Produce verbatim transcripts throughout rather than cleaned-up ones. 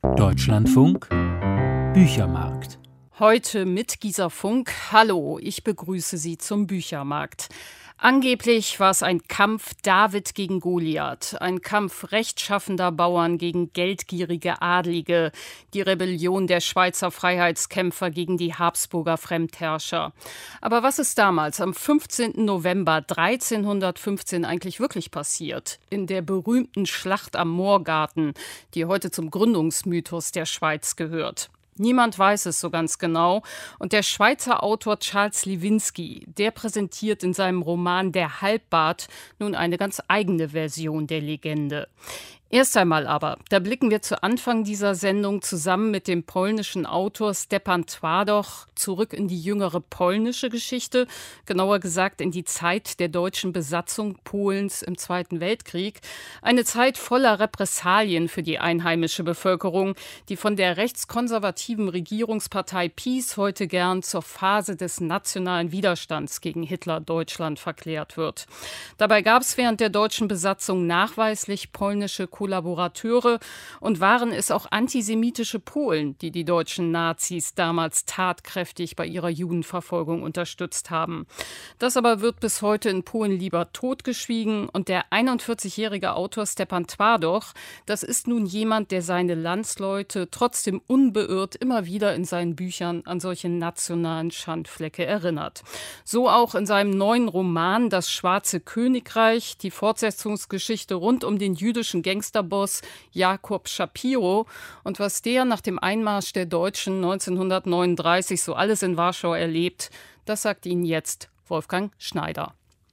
Deutschlandfunk Büchermarkt. Heute mit Gisa Funk. Hallo, ich begrüße Sie zum Büchermarkt. Angeblich war es ein Kampf David gegen Goliath, ein Kampf rechtschaffender Bauern gegen geldgierige Adlige, die Rebellion der Schweizer Freiheitskämpfer gegen die Habsburger Fremdherrscher. Aber was ist damals, am fünfzehnten November dreizehnhundertfünfzehn, eigentlich wirklich passiert? In der berühmten Schlacht am Moorgarten, die heute zum Gründungsmythos der Schweiz gehört. Niemand weiß es so ganz genau. Und der Schweizer Autor Charles Lewinsky, der präsentiert in seinem Roman Der Halbbart nun eine ganz eigene Version der Legende. Erst einmal aber, da blicken wir zu Anfang dieser Sendung zusammen mit dem polnischen Autor Stepan Twardoch zurück in die jüngere polnische Geschichte, genauer gesagt in die Zeit der deutschen Besatzung Polens im Zweiten Weltkrieg. Eine Zeit voller Repressalien für die einheimische Bevölkerung, die von der rechtskonservativen Regierungspartei PiS heute gern zur Phase des nationalen Widerstands gegen Hitler-Deutschland verklärt wird. Dabei gab es während der deutschen Besatzung nachweislich polnische Kollaborateure und waren es auch antisemitische Polen, die die deutschen Nazis damals tatkräftig bei ihrer Judenverfolgung unterstützt haben. Das aber wird bis heute in Polen lieber totgeschwiegen und der einundvierzigjährige Autor Stepan Twardoch, das ist nun jemand, der seine Landsleute trotzdem unbeirrt immer wieder in seinen Büchern an solche nationalen Schandflecke erinnert. So auch in seinem neuen Roman Das Schwarze Königreich, die Fortsetzungsgeschichte rund um den jüdischen Gangster Boss Jakob Shapiro und was der nach dem Einmarsch der Deutschen neunzehnhundertneununddreißig so alles in Warschau erlebt, das sagt Ihnen jetzt Wolfgang Schneider.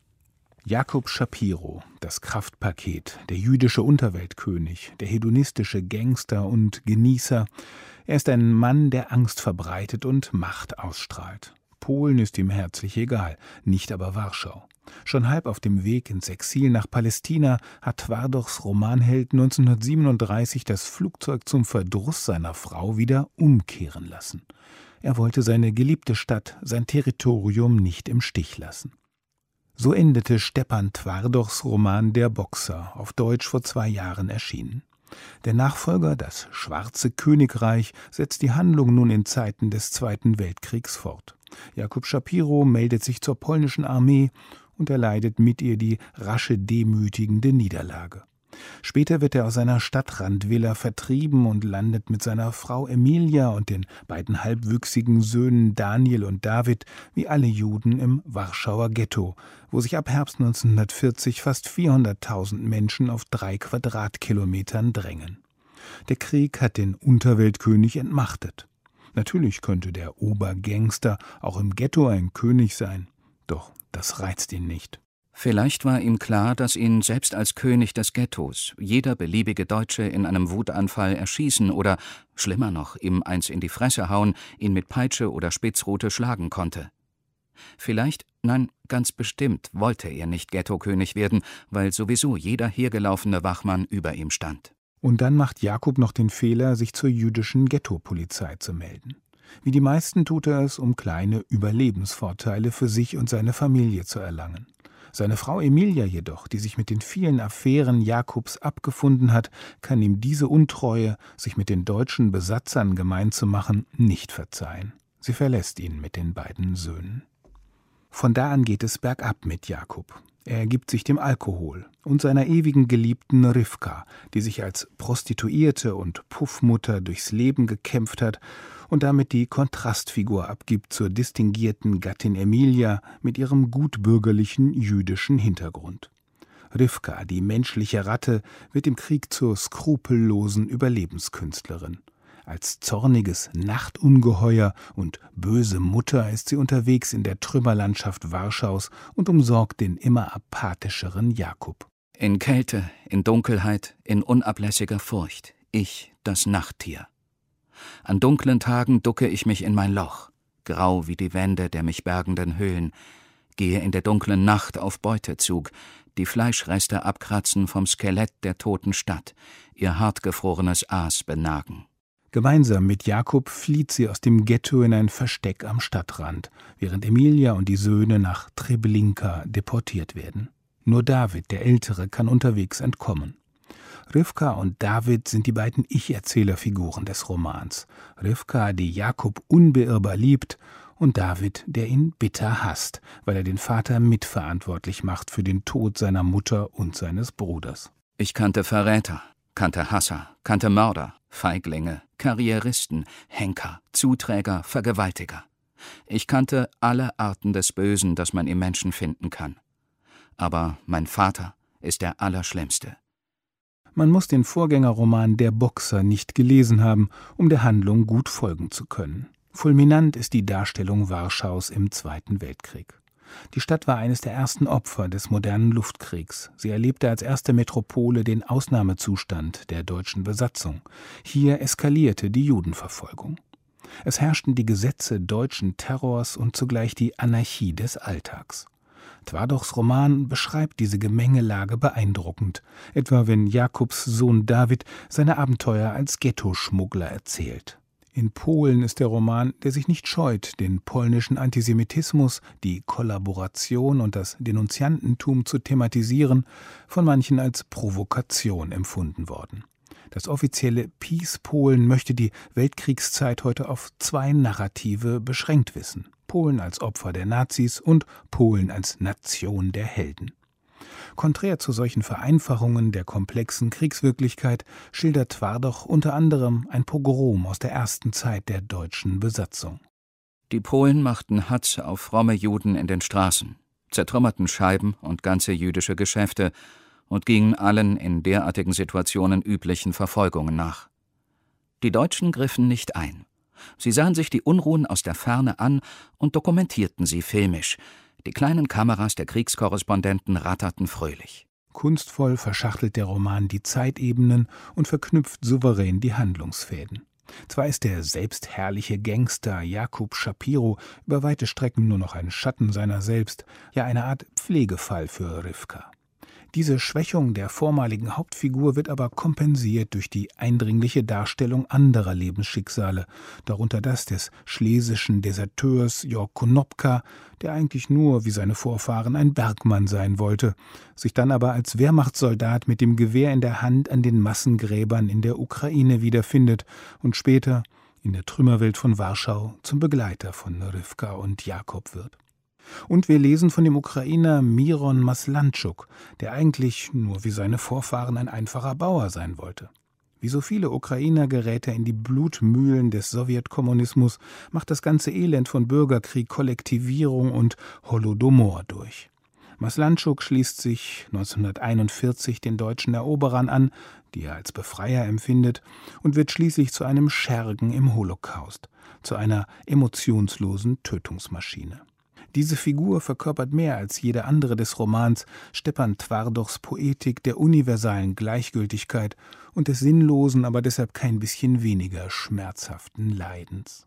Jakob Shapiro, das Kraftpaket, der jüdische Unterweltkönig, der hedonistische Gangster und Genießer. Er ist ein Mann, der Angst verbreitet und Macht ausstrahlt. Polen ist ihm herzlich egal, nicht aber Warschau. Schon halb auf dem Weg ins Exil nach Palästina hat Twardochs Romanheld neunzehnhundertsiebenunddreißig das Flugzeug zum Verdruss seiner Frau wieder umkehren lassen. Er wollte seine geliebte Stadt, sein Territorium nicht im Stich lassen. So endete Stepan Twardochs Roman Der Boxer, auf Deutsch vor zwei Jahren erschienen. Der Nachfolger, das Schwarze Königreich, setzt die Handlung nun in Zeiten des Zweiten Weltkriegs fort. Jakob Shapiro meldet sich zur polnischen Armee und erleidet mit ihr die rasche demütigende Niederlage. Später wird er aus seiner Stadtrandvilla vertrieben und landet mit seiner Frau Emilia und den beiden halbwüchsigen Söhnen Daniel und David wie alle Juden im Warschauer Ghetto, wo sich ab Herbst neunzehnhundertvierzig fast vierhunderttausend Menschen auf drei Quadratkilometern drängen. Der Krieg hat den Unterweltkönig entmachtet. Natürlich könnte der Obergangster auch im Ghetto ein König sein, doch das reizt ihn nicht. Vielleicht war ihm klar, dass ihn selbst als König des Ghettos jeder beliebige Deutsche in einem Wutanfall erschießen oder, schlimmer noch, ihm eins in die Fresse hauen, ihn mit Peitsche oder Spitzrute schlagen konnte. Vielleicht, nein, ganz bestimmt wollte er nicht Ghetto-König werden, weil sowieso jeder hergelaufene Wachmann über ihm stand. Und dann macht Jakob noch den Fehler, sich zur jüdischen Ghetto-Polizei zu melden. Wie die meisten tut er es, um kleine Überlebensvorteile für sich und seine Familie zu erlangen. Seine Frau Emilia jedoch, die sich mit den vielen Affären Jakobs abgefunden hat, kann ihm diese Untreue, sich mit den deutschen Besatzern gemein zu machen, nicht verzeihen. Sie verlässt ihn mit den beiden Söhnen. Von da an geht es bergab mit Jakob. Er ergibt sich dem Alkohol und seiner ewigen Geliebten Rivka, die sich als Prostituierte und Puffmutter durchs Leben gekämpft hat und damit die Kontrastfigur abgibt zur distinguierten Gattin Emilia mit ihrem gutbürgerlichen jüdischen Hintergrund. Rivka, die menschliche Ratte, wird im Krieg zur skrupellosen Überlebenskünstlerin. Als zorniges Nachtungeheuer und böse Mutter ist sie unterwegs in der Trümmerlandschaft Warschaus und umsorgt den immer apathischeren Jakob. In Kälte, in Dunkelheit, in unablässiger Furcht, ich, das Nachttier. An dunklen Tagen ducke ich mich in mein Loch, grau wie die Wände der mich bergenden Höhlen, gehe in der dunklen Nacht auf Beutezug, die Fleischreste abkratzen vom Skelett der toten Stadt, ihr hartgefrorenes Aas benagen. Gemeinsam mit Jakob flieht sie aus dem Ghetto in ein Versteck am Stadtrand, während Emilia und die Söhne nach Treblinka deportiert werden. Nur David, der Ältere, kann unterwegs entkommen. Rivka und David sind die beiden Ich-Erzählerfiguren des Romans. Rivka, die Jakob unbeirrbar liebt, und David, der ihn bitter hasst, weil er den Vater mitverantwortlich macht für den Tod seiner Mutter und seines Bruders. Ich kannte Verräter, kannte Hasser, kannte Mörder, Feiglinge, Karrieristen, Henker, Zuträger, Vergewaltiger. Ich kannte alle Arten des Bösen, das man im Menschen finden kann. Aber mein Vater ist der Allerschlimmste. Man muss den Vorgängerroman Der Boxer nicht gelesen haben, um der Handlung gut folgen zu können. Fulminant ist die Darstellung Warschaus im Zweiten Weltkrieg. Die Stadt war eines der ersten Opfer des modernen Luftkriegs. Sie erlebte als erste Metropole den Ausnahmezustand der deutschen Besatzung. Hier eskalierte die Judenverfolgung. Es herrschten die Gesetze deutschen Terrors und zugleich die Anarchie des Alltags. Twardochs Roman beschreibt diese Gemengelage beeindruckend, etwa wenn Jakobs Sohn David seine Abenteuer als Ghettoschmuggler erzählt. In Polen ist der Roman, der sich nicht scheut, den polnischen Antisemitismus, die Kollaboration und das Denunziantentum zu thematisieren, von manchen als Provokation empfunden worden. Das offizielle Peace Polen möchte die Weltkriegszeit heute auf zwei Narrative beschränkt wissen: Polen als Opfer der Nazis und Polen als Nation der Helden. Konträr zu solchen Vereinfachungen der komplexen Kriegswirklichkeit schildert Twardoch unter anderem ein Pogrom aus der ersten Zeit der deutschen Besatzung. Die Polen machten Hatz auf fromme Juden in den Straßen, zertrümmerten Scheiben und ganze jüdische Geschäfte und gingen allen in derartigen Situationen üblichen Verfolgungen nach. Die Deutschen griffen nicht ein. Sie sahen sich die Unruhen aus der Ferne an und dokumentierten sie filmisch. Die kleinen Kameras der Kriegskorrespondenten ratterten fröhlich. Kunstvoll verschachtelt der Roman die Zeitebenen und verknüpft souverän die Handlungsfäden. Zwar ist der selbstherrliche Gangster Jakob Shapiro über weite Strecken nur noch ein Schatten seiner selbst, ja eine Art Pflegefall für Rivka. Diese Schwächung der vormaligen Hauptfigur wird aber kompensiert durch die eindringliche Darstellung anderer Lebensschicksale, darunter das des schlesischen Deserteurs Jörg Konopka, der eigentlich nur, wie seine Vorfahren, ein Bergmann sein wollte, sich dann aber als Wehrmachtssoldat mit dem Gewehr in der Hand an den Massengräbern in der Ukraine wiederfindet und später in der Trümmerwelt von Warschau zum Begleiter von Rivka und Jakob wird. Und wir lesen von dem Ukrainer Miron Maslanczuk, der eigentlich nur wie seine Vorfahren ein einfacher Bauer sein wollte. Wie so viele Ukrainer gerät er in die Blutmühlen des Sowjetkommunismus, macht das ganze Elend von Bürgerkrieg, Kollektivierung und Holodomor durch. Maslanczuk schließt sich neunzehnhunderteinundvierzig den deutschen Eroberern an, die er als Befreier empfindet, und wird schließlich zu einem Schergen im Holocaust, zu einer emotionslosen Tötungsmaschine. Diese Figur verkörpert mehr als jede andere des Romans Stepan Twardochs Poetik der universalen Gleichgültigkeit und des sinnlosen, aber deshalb kein bisschen weniger schmerzhaften Leidens.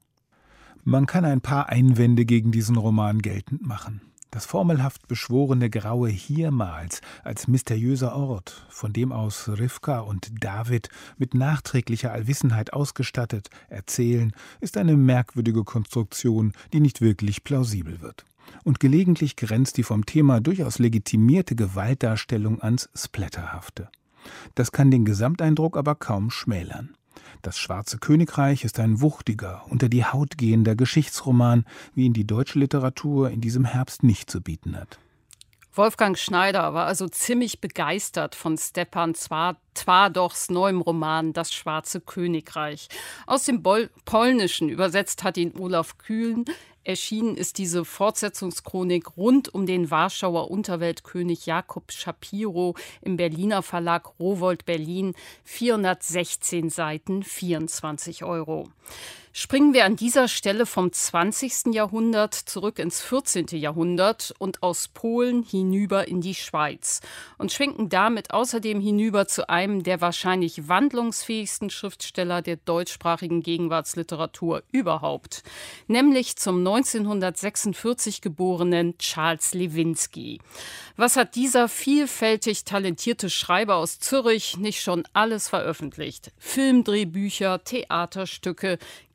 Man kann ein paar Einwände gegen diesen Roman geltend machen. Das formelhaft beschworene graue Hiermals als mysteriöser Ort, von dem aus Rivka und David mit nachträglicher Allwissenheit ausgestattet erzählen, ist eine merkwürdige Konstruktion, die nicht wirklich plausibel wird. Und gelegentlich grenzt die vom Thema durchaus legitimierte Gewaltdarstellung ans Splatterhafte. Das kann den Gesamteindruck aber kaum schmälern. Das Schwarze Königreich ist ein wuchtiger, unter die Haut gehender Geschichtsroman, wie ihn die deutsche Literatur in diesem Herbst nicht zu bieten hat. Wolfgang Schneider war also ziemlich begeistert von Stepan Twardochs neuem Roman Das Schwarze Königreich. Aus dem Bol- Polnischen übersetzt hat ihn Olaf Kühn. Erschienen ist diese Fortsetzungschronik rund um den Warschauer Unterweltkönig Jakob Shapiro im Berliner Verlag Rowohlt Berlin. vierhundertsechzehn Seiten, vierundzwanzig Euro. Springen wir an dieser Stelle vom zwanzigsten Jahrhundert zurück ins vierzehnten Jahrhundert und aus Polen hinüber in die Schweiz und schwenken damit außerdem hinüber zu einem der wahrscheinlich wandlungsfähigsten Schriftsteller der deutschsprachigen Gegenwartsliteratur überhaupt, nämlich zum neunzehnhundertsechsundvierzig geborenen Charles Lewinsky. Was hat dieser vielfältig talentierte Schreiber aus Zürich nicht schon alles veröffentlicht? Filmdrehbücher, Theaterstücke,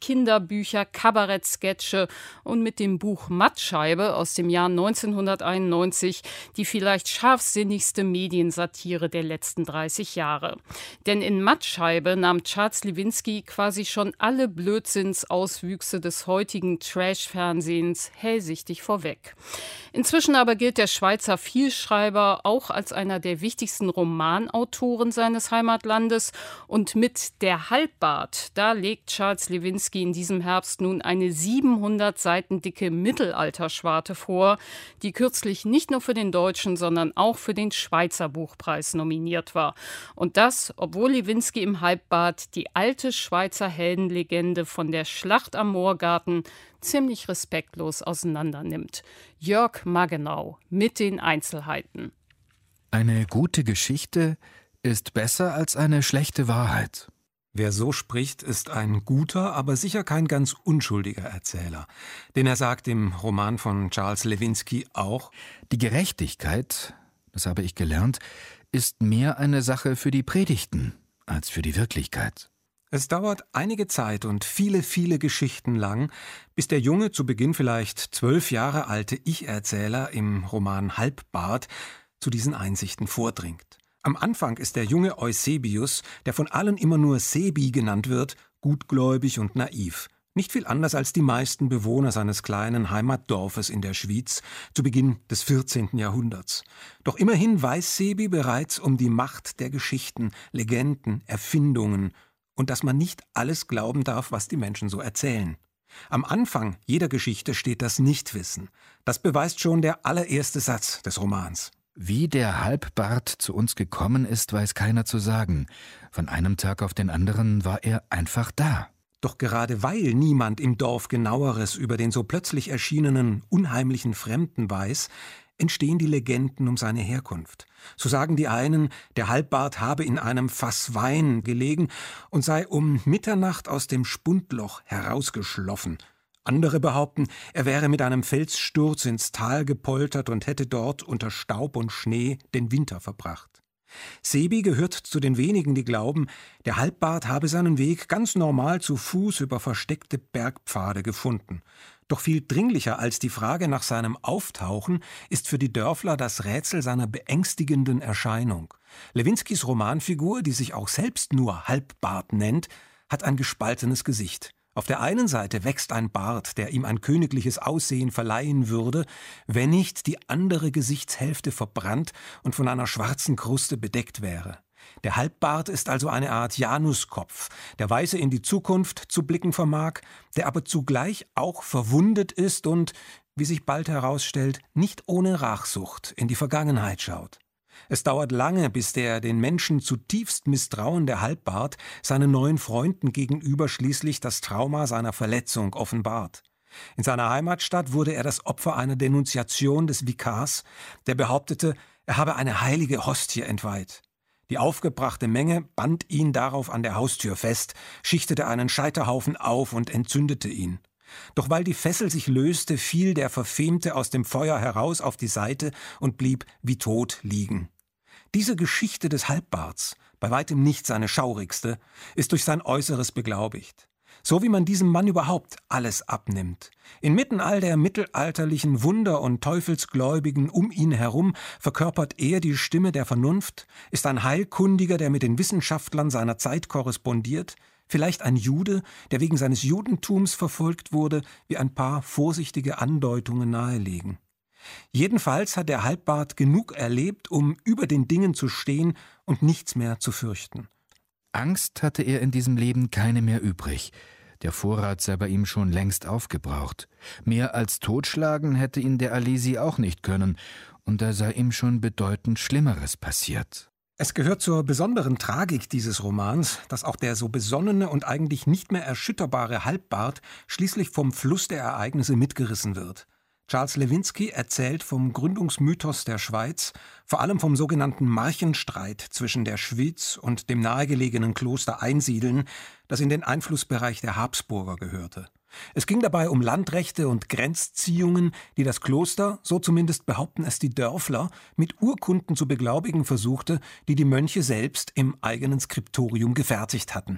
Kinderbücher, Kabarettsketche und mit dem Buch Mattscheibe aus dem Jahr neunzehnhunderteinundneunzig die vielleicht scharfsinnigste Mediensatire der letzten dreißig Jahre. Denn in Mattscheibe nahm Charles Lewinsky quasi schon alle Blödsinnsauswüchse des heutigen Trash-Fernsehens hellsichtig vorweg. Inzwischen aber gilt der Schweizer Vielschreiber auch als einer der wichtigsten Romanautoren seines Heimatlandes. Und mit Der Halbbart, da legt Charles Lewinsky in diesem Herbst nun eine siebenhundert Seiten dicke Mittelalterschwarte vor, die kürzlich nicht nur für den Deutschen, sondern auch für den Schweizer Buchpreis nominiert war. Und das, obwohl Lewinsky im Halbbart die alte Schweizer Heldenlegende von der Schlacht am Moorgarten ziemlich respektlos auseinandernimmt. Jörg Maggenau mit den Einzelheiten. Eine gute Geschichte ist besser als eine schlechte Wahrheit. Wer so spricht, ist ein guter, aber sicher kein ganz unschuldiger Erzähler. Denn er sagt im Roman von Charles Lewinsky auch: Die Gerechtigkeit, das habe ich gelernt, ist mehr eine Sache für die Predigten als für die Wirklichkeit. Es dauert einige Zeit und viele, viele Geschichten lang, bis der junge, zu Beginn vielleicht zwölf Jahre alte Ich-Erzähler im Roman Halbbart zu diesen Einsichten vordringt. Am Anfang ist der junge Eusebius, der von allen immer nur Sebi genannt wird, gutgläubig und naiv. Nicht viel anders als die meisten Bewohner seines kleinen Heimatdorfes in der Schwyz zu Beginn des vierzehnten Jahrhunderts. Doch immerhin weiß Sebi bereits um die Macht der Geschichten, Legenden, Erfindungen und dass man nicht alles glauben darf, was die Menschen so erzählen. Am Anfang jeder Geschichte steht das Nichtwissen. Das beweist schon der allererste Satz des Romans. Wie der Halbbart zu uns gekommen ist, weiß keiner zu sagen. Von einem Tag auf den anderen war er einfach da. Doch gerade weil niemand im Dorf Genaueres über den so plötzlich erschienenen, unheimlichen Fremden weiß, entstehen die Legenden um seine Herkunft. So sagen die einen, der Halbbart habe in einem Fass Wein gelegen und sei um Mitternacht aus dem Spundloch herausgeschloffen. Andere behaupten, er wäre mit einem Felssturz ins Tal gepoltert und hätte dort unter Staub und Schnee den Winter verbracht. Sebi gehört zu den wenigen, die glauben, der Halbbart habe seinen Weg ganz normal zu Fuß über versteckte Bergpfade gefunden. Doch viel dringlicher als die Frage nach seinem Auftauchen ist für die Dörfler das Rätsel seiner beängstigenden Erscheinung. Lewinskys Romanfigur, die sich auch selbst nur Halbbart nennt, hat ein gespaltenes Gesicht. Auf der einen Seite wächst ein Bart, der ihm ein königliches Aussehen verleihen würde, wenn nicht die andere Gesichtshälfte verbrannt und von einer schwarzen Kruste bedeckt wäre. Der Halbbart ist also eine Art Januskopf, der weise in die Zukunft zu blicken vermag, der aber zugleich auch verwundet ist und, wie sich bald herausstellt, nicht ohne Rachsucht in die Vergangenheit schaut. Es dauert lange, bis der den Menschen zutiefst misstrauende Halbbart seinen neuen Freunden gegenüber schließlich das Trauma seiner Verletzung offenbart. In seiner Heimatstadt wurde er das Opfer einer Denunziation des Vikars, der behauptete, er habe eine heilige Hostie entweiht. Die aufgebrachte Menge band ihn darauf an der Haustür fest, schichtete einen Scheiterhaufen auf und entzündete ihn. Doch weil die Fessel sich löste, fiel der Verfemte aus dem Feuer heraus auf die Seite und blieb wie tot liegen. Diese Geschichte des Halbbarts, bei weitem nicht seine schaurigste, ist durch sein Äußeres beglaubigt. So wie man diesem Mann überhaupt alles abnimmt. Inmitten all der mittelalterlichen Wunder und Teufelsgläubigen um ihn herum verkörpert er die Stimme der Vernunft, ist ein Heilkundiger, der mit den Wissenschaftlern seiner Zeit korrespondiert, vielleicht ein Jude, der wegen seines Judentums verfolgt wurde, wie ein paar vorsichtige Andeutungen nahelegen. Jedenfalls hat der Halbbart genug erlebt, um über den Dingen zu stehen und nichts mehr zu fürchten. Angst hatte er in diesem Leben keine mehr übrig. Der Vorrat sei bei ihm schon längst aufgebraucht. Mehr als totschlagen hätte ihn der Alesi auch nicht können, und da sei ihm schon bedeutend Schlimmeres passiert. Es gehört zur besonderen Tragik dieses Romans, dass auch der so besonnene und eigentlich nicht mehr erschütterbare Halbbart schließlich vom Fluss der Ereignisse mitgerissen wird. Charles Lewinsky erzählt vom Gründungsmythos der Schweiz, vor allem vom sogenannten Marchenstreit zwischen der Schwyz und dem nahegelegenen Kloster Einsiedeln, das in den Einflussbereich der Habsburger gehörte. Es ging dabei um Landrechte und Grenzziehungen, die das Kloster, so zumindest behaupten es die Dörfler, mit Urkunden zu beglaubigen versuchte, die die Mönche selbst im eigenen Skriptorium gefertigt hatten.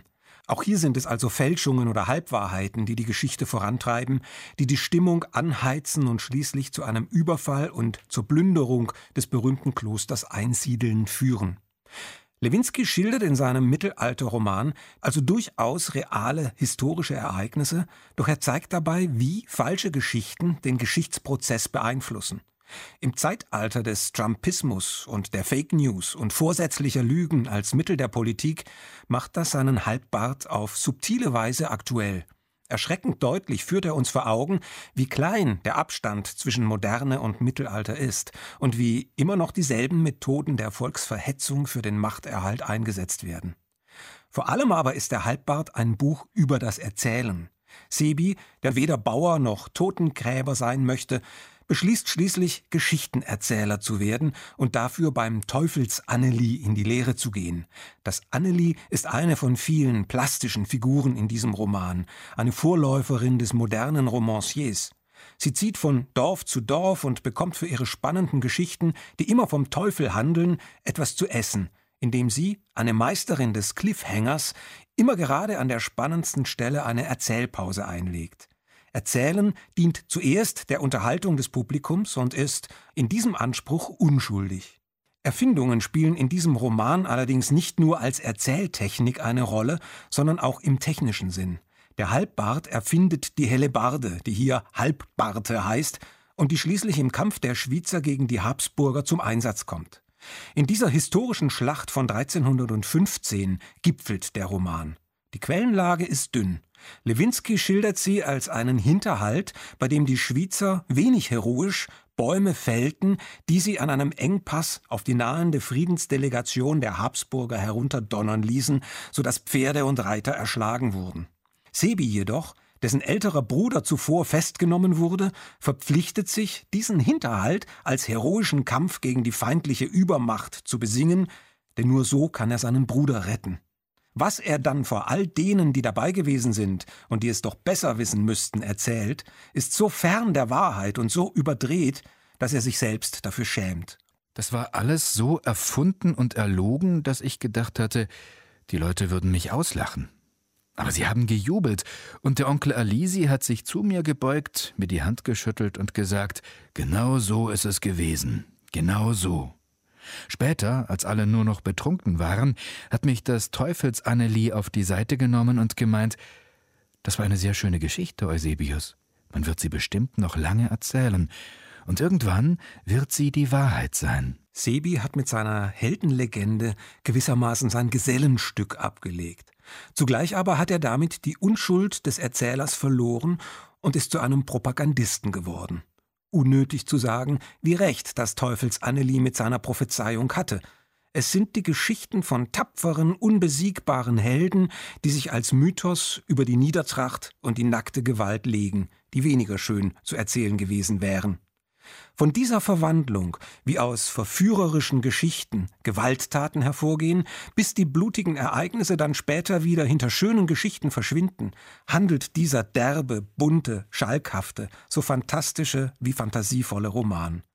Auch hier sind es also Fälschungen oder Halbwahrheiten, die die Geschichte vorantreiben, die die Stimmung anheizen und schließlich zu einem Überfall und zur Plünderung des berühmten Klosters Einsiedeln führen. Lewinsky schildert in seinem Mittelalterroman also durchaus reale historische Ereignisse, doch er zeigt dabei, wie falsche Geschichten den Geschichtsprozess beeinflussen. Im Zeitalter des Trumpismus und der Fake News und vorsätzlicher Lügen als Mittel der Politik macht das seinen Halbbart auf subtile Weise aktuell. Erschreckend deutlich führt er uns vor Augen, wie klein der Abstand zwischen Moderne und Mittelalter ist und wie immer noch dieselben Methoden der Volksverhetzung für den Machterhalt eingesetzt werden. Vor allem aber ist der Halbbart ein Buch über das Erzählen. Sebi, der weder Bauer noch Totengräber sein möchte, beschließt schließlich, Geschichtenerzähler zu werden und dafür beim Teufels-Anneli in die Lehre zu gehen. Das Anneli ist eine von vielen plastischen Figuren in diesem Roman, eine Vorläuferin des modernen Romanciers. Sie zieht von Dorf zu Dorf und bekommt für ihre spannenden Geschichten, die immer vom Teufel handeln, etwas zu essen, indem sie, eine Meisterin des Cliffhangers, immer gerade an der spannendsten Stelle eine Erzählpause einlegt. Erzählen dient zuerst der Unterhaltung des Publikums und ist in diesem Anspruch unschuldig. Erfindungen spielen in diesem Roman allerdings nicht nur als Erzähltechnik eine Rolle, sondern auch im technischen Sinn. Der Halbbart erfindet die Hellebarde, die hier Halbbarte heißt und die schließlich im Kampf der Schwyzer gegen die Habsburger zum Einsatz kommt. In dieser historischen Schlacht von dreizehnhundertfünfzehn gipfelt der Roman. Die Quellenlage ist dünn. Lewinsky schildert sie als einen Hinterhalt, bei dem die Schwyzer wenig heroisch Bäume fällten, die sie an einem Engpass auf die nahende Friedensdelegation der Habsburger herunterdonnern ließen, sodass Pferde und Reiter erschlagen wurden. Sebi jedoch, dessen älterer Bruder zuvor festgenommen wurde, verpflichtet sich, diesen Hinterhalt als heroischen Kampf gegen die feindliche Übermacht zu besingen, denn nur so kann er seinen Bruder retten. Was er dann vor all denen, die dabei gewesen sind und die es doch besser wissen müssten, erzählt, ist so fern der Wahrheit und so überdreht, dass er sich selbst dafür schämt. Das war alles so erfunden und erlogen, dass ich gedacht hatte, die Leute würden mich auslachen. Aber sie haben gejubelt, und der Onkel Alisi hat sich zu mir gebeugt, mir die Hand geschüttelt und gesagt, genau so ist es gewesen, genau so. Später, als alle nur noch betrunken waren, hat mich das Teufels-Anneli auf die Seite genommen und gemeint, das war eine sehr schöne Geschichte, Eusebius. Man wird sie bestimmt noch lange erzählen. Und irgendwann wird sie die Wahrheit sein. Sebi hat mit seiner Heldenlegende gewissermaßen sein Gesellenstück abgelegt. Zugleich aber hat er damit die Unschuld des Erzählers verloren und ist zu einem Propagandisten geworden. Unnötig zu sagen, wie recht das Teufels-Anneli mit seiner Prophezeiung hatte. Es sind die Geschichten von tapferen, unbesiegbaren Helden, die sich als Mythos über die Niedertracht und die nackte Gewalt legen, die weniger schön zu erzählen gewesen wären. Von dieser Verwandlung, wie aus verführerischen Geschichten Gewalttaten hervorgehen, bis die blutigen Ereignisse dann später wieder hinter schönen Geschichten verschwinden, handelt dieser derbe, bunte, schalkhafte, so fantastische wie fantasievolle Roman.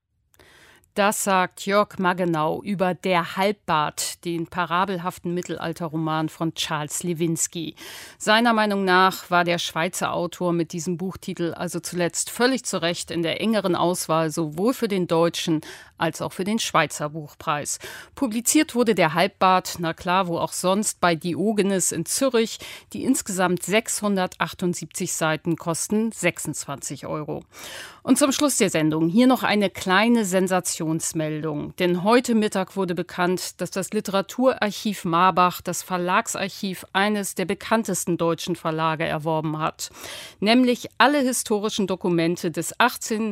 Das sagt Jörg Maggenau über Der Halbbart, den parabelhaften Mittelalterroman von Charles Lewinsky. Seiner Meinung nach war der Schweizer Autor mit diesem Buchtitel also zuletzt völlig zu Recht in der engeren Auswahl sowohl für den deutschen als auch für den Schweizer Buchpreis. Publiziert wurde Der Halbbart, na klar, wo auch sonst, bei Diogenes in Zürich. Die insgesamt sechshundertachtundsiebzig Seiten kosten sechsundzwanzig Euro. Und zum Schluss der Sendung hier noch eine kleine Sensationsmeldung. Denn heute Mittag wurde bekannt, dass das Literaturarchiv Marbach das Verlagsarchiv eines der bekanntesten deutschen Verlage erworben hat. Nämlich alle historischen Dokumente des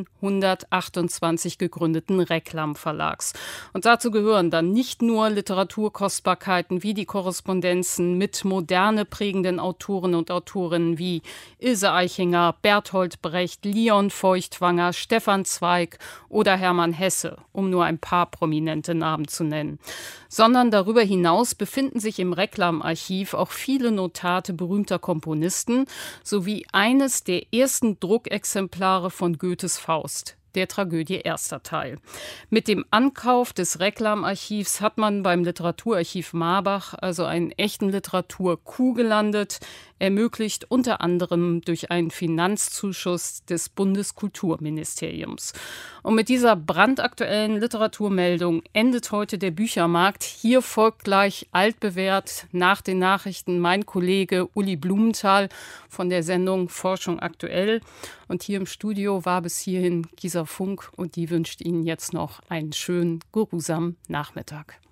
achtzehnhundertachtundzwanzig gegründeten Reklam Verlags. Und dazu gehören dann nicht nur Literaturkostbarkeiten wie die Korrespondenzen mit moderne prägenden Autoren und Autorinnen wie Ilse Aichinger, Bertolt Brecht, Leon Feuchtwanger, Stefan Zweig oder Hermann Hesse, um nur ein paar prominente Namen zu nennen. Sondern darüber hinaus befinden sich im Reklamarchiv auch viele Notate berühmter Komponisten sowie eines der ersten Druckexemplare von Goethes Faust, der Tragödie erster Teil. Mit dem Ankauf des Reklamarchivs hat man beim Literaturarchiv Marbach also einen echten Literatur-Coup gelandet, ermöglicht unter anderem durch einen Finanzzuschuss des Bundeskulturministeriums. Und mit dieser brandaktuellen Literaturmeldung endet heute der Büchermarkt. Hier folgt gleich altbewährt nach den Nachrichten mein Kollege Uli Blumenthal von der Sendung Forschung aktuell. Und hier im Studio war bis hierhin Gisa Funk und die wünscht Ihnen jetzt noch einen schönen, geruhsamen Nachmittag.